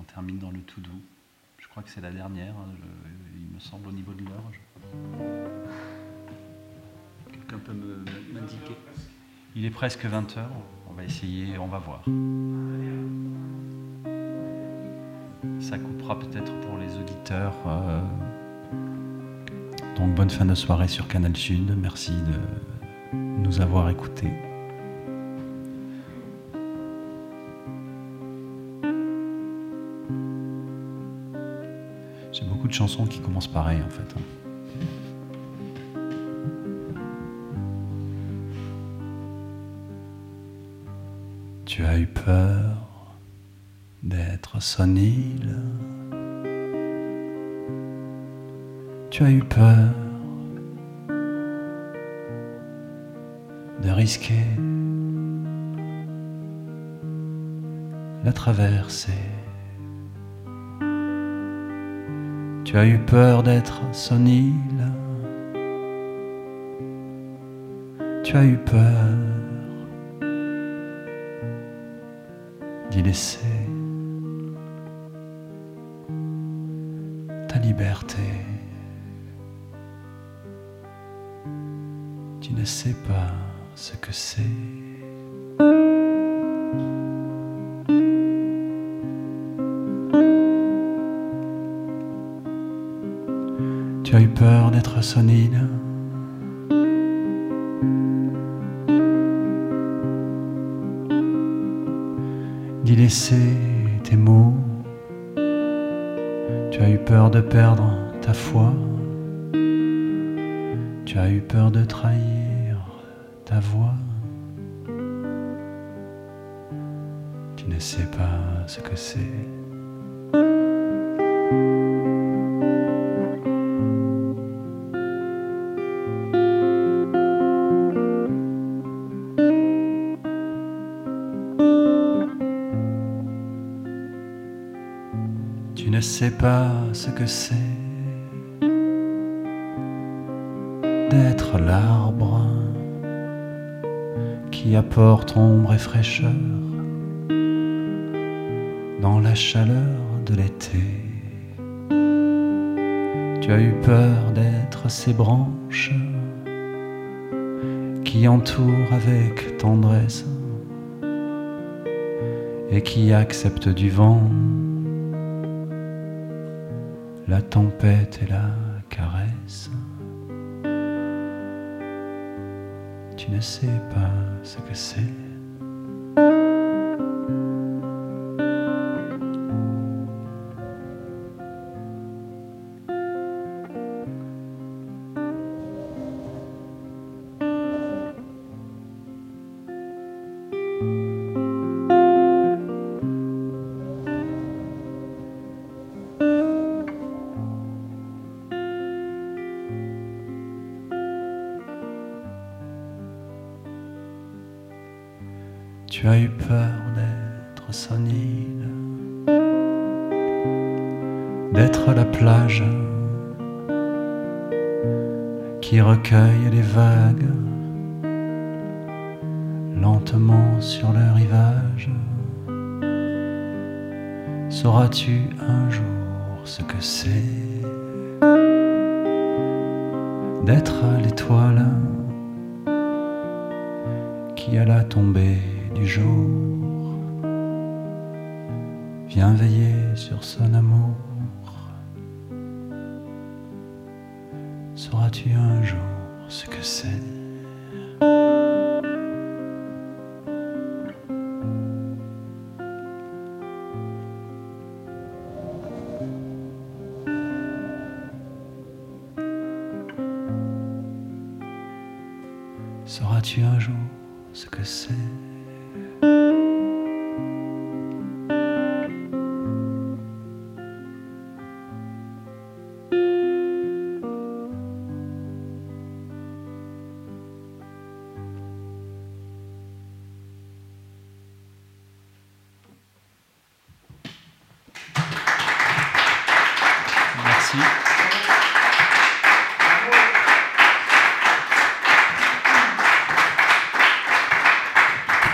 termine dans le tout doux. Je crois que c'est la dernière, il me semble, au niveau de l'heure. Quelqu'un peut m'indiquer? Il est presque 20h, on va essayer, on va voir. Ça coupera peut-être pour les auditeurs. Donc bonne fin de soirée sur Canal Sud, merci de nous avoir écoutés. J'ai beaucoup de chansons qui commencent pareil en fait. Tu as eu peur d'être son île. Tu as eu peur de risquer la traversée. Tu as eu peur d'être son île. Tu as eu peur d'y laisser ta liberté. Tu ne sais pas ce que c'est. Tu as eu peur d'être son île. D'y laisser tes mots. Tu as eu peur de perdre ta foi. Tu as eu peur de trahir ta voix. Tu ne sais pas ce que c'est. Tu ne sais pas ce que c'est d'être l'arbre qui apporte ombre et fraîcheur dans la chaleur de l'été. Tu as eu peur d'être ces branches qui entourent avec tendresse et qui acceptent du vent la tempête et la caresse. Tu ne sais pas ce que c'est. Tu as eu peur d'être son île, d'être la plage qui recueille les vagues lentement sur le rivage. Sauras-tu un jour ce que c'est d'être l'étoile qui à la tombée du jour vient veiller sur son amour? Sauras-tu un jour ce que c'est? Sauras-tu un jour ce que c'est? Merci.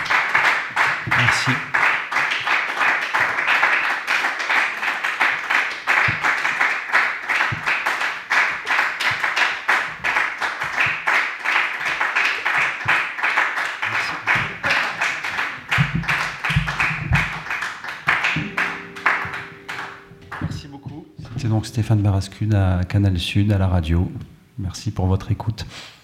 Merci beaucoup. C'était donc Stéphane Barascude à Canal Sud, à la radio. Merci pour votre écoute.